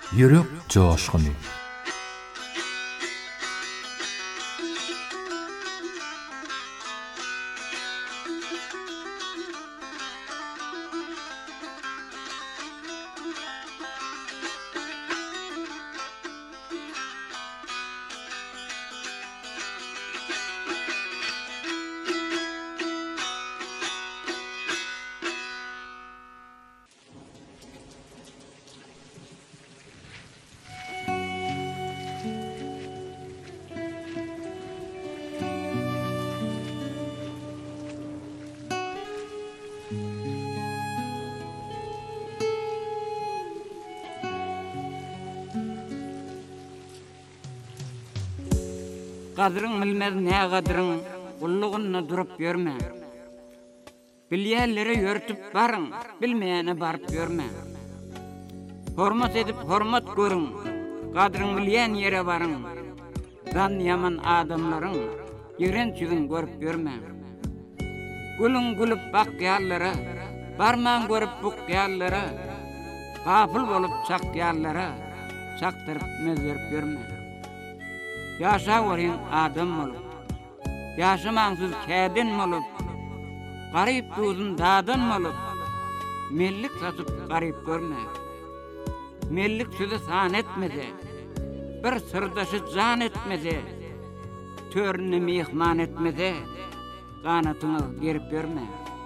Yürek coşkunu. Kadrın bilmez ne kadrın, kulluğunla durup görme. Bilyellere yörtüp barın, bilmeyene barıp görme. Hormat edip hormat görün, kadrın bilyen yere varın. Dan yaman adamların, yiren çügün görüp görme. Gülün gülüp bak yallara, barman görüp buk yallara. Gafıl bolup çak yallara, çaktırıp mezverip görme. Yaşa varın adam olup, yaşamansız kədin olup, garip duzun dadan olup, mellik satıp garip görme. Mellik sözü san etmedi, bir sırdaşı can etmedi, törünü mihman etmedi, kanatını gerip görme.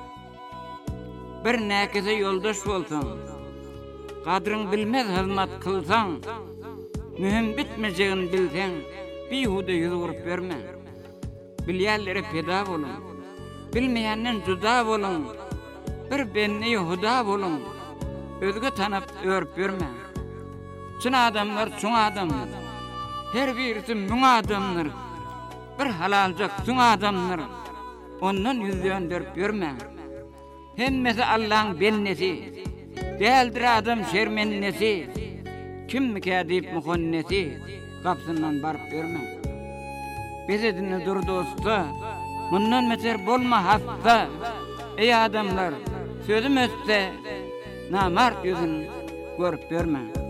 Bir näkese yoldaş bolsan, kadrın bilmez hizmet kılsan, mühim bitmeyeceğini bilsen, bihude yüz vurup verme. Bilyellere feda olun, bilmeyenden juda olun, bir benni huda olun, özgü tanıp örüp verme. Çın adamlar çun adamlar, her birisi mün adamlar, bir halalcak çun adamlar, ondan yüz döndürüp verme. Hemmesi Allah'ın bennesi, değildir adam şermennesi, kim mikadip muhonnesi, kapsından barıp görme. Biz edinle dur dostu, bundan meser bolma hasta. Ey adamlar, sözüm ötse, namart yüzün görüp görme.